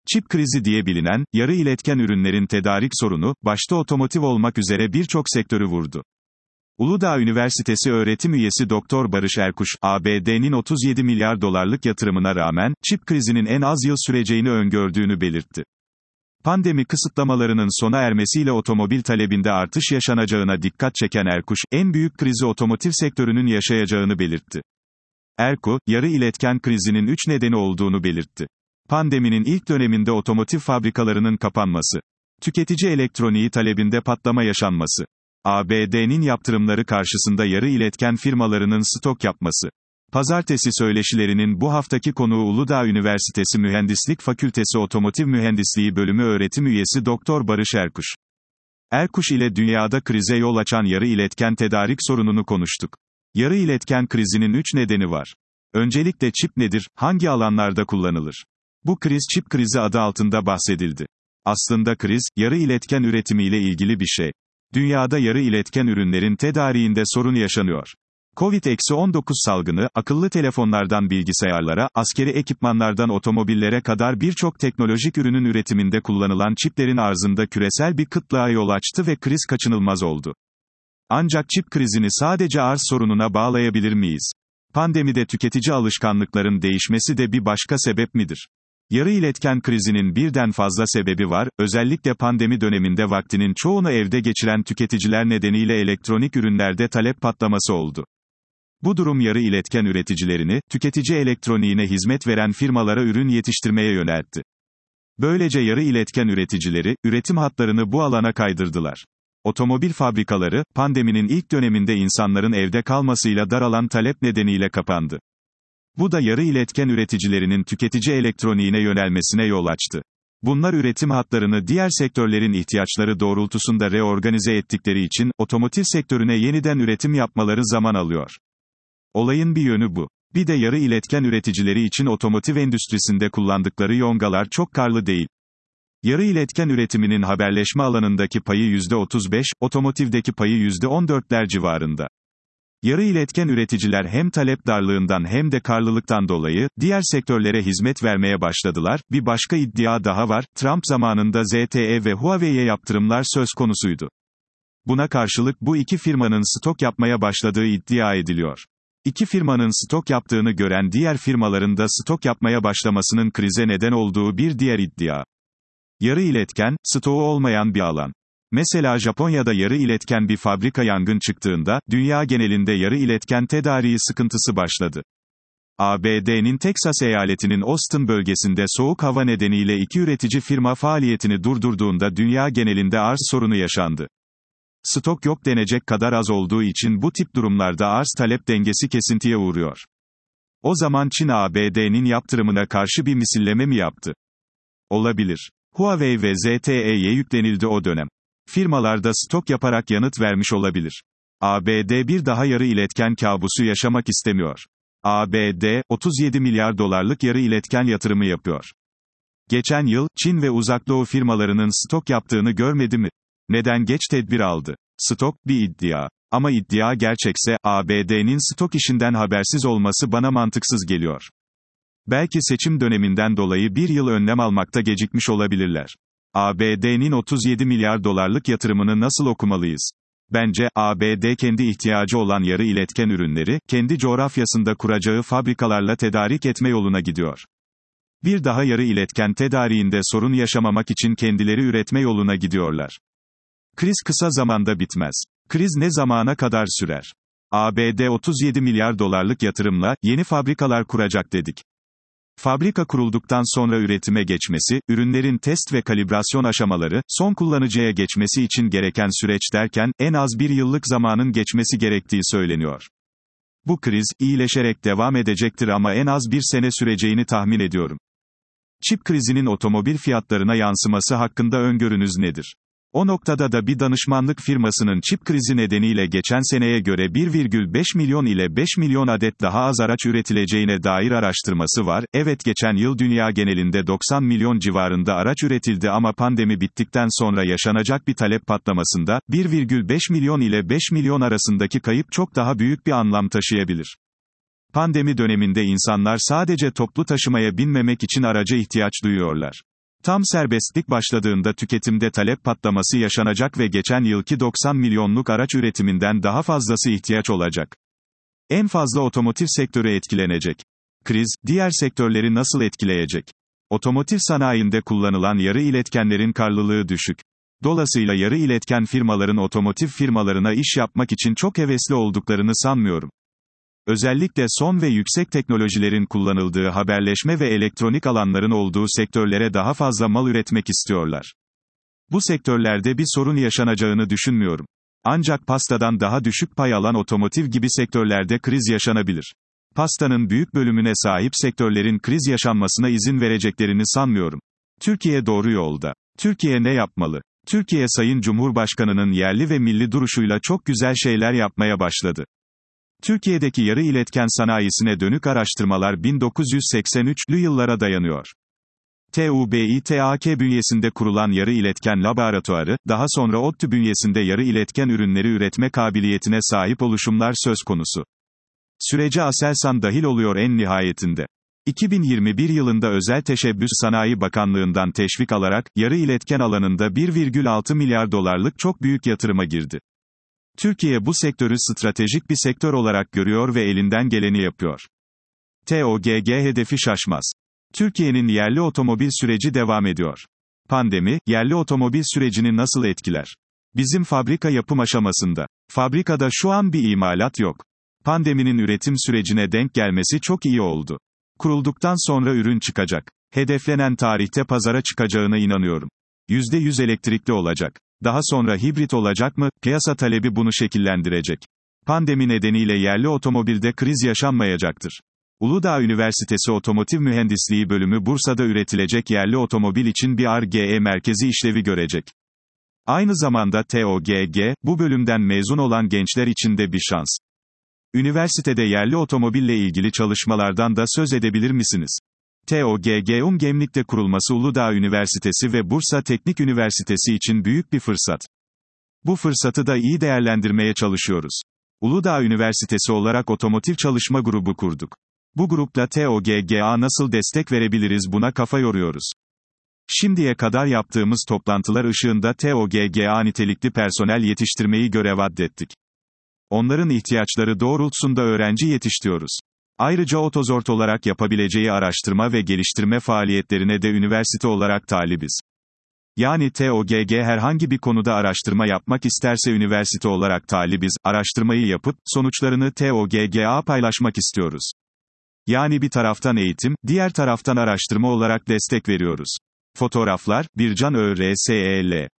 Çip krizi diye bilinen, yarı iletken ürünlerin tedarik sorunu, başta otomotiv olmak üzere birçok sektörü vurdu. Uludağ Üniversitesi öğretim üyesi Doktor Barış Erkuş, ABD'nin 37 milyar dolarlık yatırımına rağmen, çip krizinin en az yıl süreceğini öngördüğünü belirtti. Pandemi kısıtlamalarının sona ermesiyle otomobil talebinde artış yaşanacağına dikkat çeken Erkuş, en büyük krizi otomotiv sektörünün yaşayacağını belirtti. Erkuş, yarı iletken krizinin 3 nedeni olduğunu belirtti. Pandeminin ilk döneminde otomotiv fabrikalarının kapanması, tüketici elektroniği talebinde patlama yaşanması, ABD'nin yaptırımları karşısında yarı iletken firmalarının stok yapması. Pazartesi söyleşilerinin bu haftaki konuğu Uludağ Üniversitesi Mühendislik Fakültesi Otomotiv Mühendisliği Bölümü öğretim üyesi Doktor Barış Erkuş. Erkuş ile dünyada krize yol açan yarı iletken tedarik sorununu konuştuk. Yarı iletken krizinin 3 nedeni var. Öncelikle çip nedir, hangi alanlarda kullanılır? Bu kriz çip krizi adı altında bahsedildi. Aslında kriz, yarı iletken üretimiyle ilgili bir şey. Dünyada yarı iletken ürünlerin tedariğinde sorun yaşanıyor. Covid-19 salgını, akıllı telefonlardan bilgisayarlara, askeri ekipmanlardan otomobillere kadar birçok teknolojik ürünün üretiminde kullanılan çiplerin arzında küresel bir kıtlığa yol açtı ve kriz kaçınılmaz oldu. Ancak çip krizini sadece arz sorununa bağlayabilir miyiz? Pandemide tüketici alışkanlıkların değişmesi de bir başka sebep midir? Yarı iletken krizinin birden fazla sebebi var, özellikle pandemi döneminde vaktinin çoğunu evde geçiren tüketiciler nedeniyle elektronik ürünlerde talep patlaması oldu. Bu durum yarı iletken üreticilerini, tüketici elektroniğine hizmet veren firmalara ürün yetiştirmeye yöneltti. Böylece yarı iletken üreticileri, üretim hatlarını bu alana kaydırdılar. Otomobil fabrikaları, pandeminin ilk döneminde insanların evde kalmasıyla daralan talep nedeniyle kapandı. Bu da yarı iletken üreticilerinin tüketici elektroniğine yönelmesine yol açtı. Bunlar üretim hatlarını diğer sektörlerin ihtiyaçları doğrultusunda reorganize ettikleri için, otomotiv sektörüne yeniden üretim yapmaları zaman alıyor. Olayın bir yönü bu. Bir de yarı iletken üreticileri için otomotiv endüstrisinde kullandıkları yongalar çok karlı değil. Yarı iletken üretiminin haberleşme alanındaki payı %35, otomotivdeki payı %14'ler civarında. Yarı iletken üreticiler hem talep darlığından hem de karlılıktan dolayı, diğer sektörlere hizmet vermeye başladılar. Bir başka iddia daha var, Trump zamanında ZTE ve Huawei'ye yaptırımlar söz konusuydu. Buna karşılık bu iki firmanın stok yapmaya başladığı iddia ediliyor. İki firmanın stok yaptığını gören diğer firmaların da stok yapmaya başlamasının krize neden olduğu bir diğer iddia. Yarı iletken, stoğu olmayan bir alan. Mesela Japonya'da yarı iletken bir fabrika yangın çıktığında, dünya genelinde yarı iletken tedariği sıkıntısı başladı. ABD'nin Teksas eyaletinin Austin bölgesinde soğuk hava nedeniyle iki üretici firma faaliyetini durdurduğunda dünya genelinde arz sorunu yaşandı. Stok yok denecek kadar az olduğu için bu tip durumlarda arz-talep dengesi kesintiye uğruyor. O zaman Çin ABD'nin yaptırımına karşı bir misilleme mi yaptı? Olabilir. Huawei ve ZTE'ye yüklenildi o dönem. Firmalar da stok yaparak yanıt vermiş olabilir. ABD bir daha yarı iletken kabusu yaşamak istemiyor. ABD, 37 milyar dolarlık yarı iletken yatırımı yapıyor. Geçen yıl, Çin ve Uzak Doğu firmalarının stok yaptığını görmedi mi? Neden geç tedbir aldı? Stok, bir iddia. Ama iddia gerçekse, ABD'nin stok işinden habersiz olması bana mantıksız geliyor. Belki seçim döneminden dolayı bir yıl önlem almakta gecikmiş olabilirler. ABD'nin 37 milyar dolarlık yatırımını nasıl okumalıyız? Bence, ABD kendi ihtiyacı olan yarı iletken ürünleri, kendi coğrafyasında kuracağı fabrikalarla tedarik etme yoluna gidiyor. Bir daha yarı iletken tedariğinde sorun yaşamamak için kendileri üretme yoluna gidiyorlar. Kriz kısa zamanda bitmez. Kriz ne zamana kadar sürer? ABD 37 milyar dolarlık yatırımla, yeni fabrikalar kuracak dedik. Fabrika kurulduktan sonra üretime geçmesi, ürünlerin test ve kalibrasyon aşamaları, son kullanıcıya geçmesi için gereken süreç derken, en az bir yıllık zamanın geçmesi gerektiği söyleniyor. Bu kriz, iyileşerek devam edecektir ama en az bir sene süreceğini tahmin ediyorum. Çip krizinin otomobil fiyatlarına yansıması hakkında öngörünüz nedir? O noktada da bir danışmanlık firmasının çip krizi nedeniyle geçen seneye göre 1,5 milyon ile 5 milyon adet daha az araç üretileceğine dair araştırması var. Evet, geçen yıl dünya genelinde 90 milyon civarında araç üretildi ama pandemi bittikten sonra yaşanacak bir talep patlamasında, 1,5 milyon ile 5 milyon arasındaki kayıp çok daha büyük bir anlam taşıyabilir. Pandemi döneminde insanlar sadece toplu taşımaya binmemek için araca ihtiyaç duyuyorlar. Tam serbestlik başladığında tüketimde talep patlaması yaşanacak ve geçen yılki 90 milyonluk araç üretiminden daha fazlası ihtiyaç olacak. En fazla otomotiv sektörü etkilenecek. Kriz, diğer sektörleri nasıl etkileyecek? Otomotiv sanayinde kullanılan yarı iletkenlerin karlılığı düşük. Dolayısıyla yarı iletken firmaların otomotiv firmalarına iş yapmak için çok hevesli olduklarını sanmıyorum. Özellikle son ve yüksek teknolojilerin kullanıldığı haberleşme ve elektronik alanların olduğu sektörlere daha fazla mal üretmek istiyorlar. Bu sektörlerde bir sorun yaşanacağını düşünmüyorum. Ancak pastadan daha düşük pay alan otomotiv gibi sektörlerde kriz yaşanabilir. Pastanın büyük bölümüne sahip sektörlerin kriz yaşanmasına izin vereceklerini sanmıyorum. Türkiye doğru yolda. Türkiye ne yapmalı? Türkiye Sayın Cumhurbaşkanı'nın yerli ve milli duruşuyla çok güzel şeyler yapmaya başladı. Türkiye'deki yarı iletken sanayisine dönük araştırmalar 1983'lü yıllara dayanıyor. TÜBİTAK bünyesinde kurulan yarı iletken laboratuvarı, daha sonra ODTÜ bünyesinde yarı iletken ürünleri üretme kabiliyetine sahip oluşumlar söz konusu. Sürece Aselsan dahil oluyor en nihayetinde. 2021 yılında Özel Teşebbüs Sanayi Bakanlığı'ndan teşvik alarak, yarı iletken alanında 1,6 milyar dolarlık çok büyük yatırıma girdi. Türkiye bu sektörü stratejik bir sektör olarak görüyor ve elinden geleni yapıyor. TOGG hedefi şaşmaz. Türkiye'nin yerli otomobil süreci devam ediyor. Pandemi, yerli otomobil sürecini nasıl etkiler? Bizim fabrika yapım aşamasında. Fabrikada şu an bir imalat yok. Pandeminin üretim sürecine denk gelmesi çok iyi oldu. Kurulduktan sonra ürün çıkacak. Hedeflenen tarihte pazara çıkacağına inanıyorum. %100 elektrikli olacak. Daha sonra hibrit olacak mı? Piyasa talebi bunu şekillendirecek. Pandemi nedeniyle yerli otomobilde kriz yaşanmayacaktır. Uludağ Üniversitesi Otomotiv Mühendisliği Bölümü Bursa'da üretilecek yerli otomobil için bir Ar-Ge merkezi işlevi görecek. Aynı zamanda TOGG, bu bölümden mezun olan gençler için de bir şans. Üniversitede yerli otomobille ilgili çalışmalardan da söz edebilir misiniz? TOGG Gemlik'te kurulması Uludağ Üniversitesi ve Bursa Teknik Üniversitesi için büyük bir fırsat. Bu fırsatı da iyi değerlendirmeye çalışıyoruz. Uludağ Üniversitesi olarak otomotiv çalışma grubu kurduk. Bu grupla TOGG'a nasıl destek verebiliriz buna kafa yoruyoruz. Şimdiye kadar yaptığımız toplantılar ışığında TOGG'a nitelikli personel yetiştirmeyi görev addettik. Onların ihtiyaçları doğrultusunda öğrenci yetiştiriyoruz. Ayrıca Otozort olarak yapabileceği araştırma ve geliştirme faaliyetlerine de üniversite olarak talibiz. Yani TOGG herhangi bir konuda araştırma yapmak isterse üniversite olarak talibiz, araştırmayı yapıp, sonuçlarını TOGG'a paylaşmak istiyoruz. Yani bir taraftan eğitim, diğer taraftan araştırma olarak destek veriyoruz. Fotoğraflar, Bircan ÖRSEL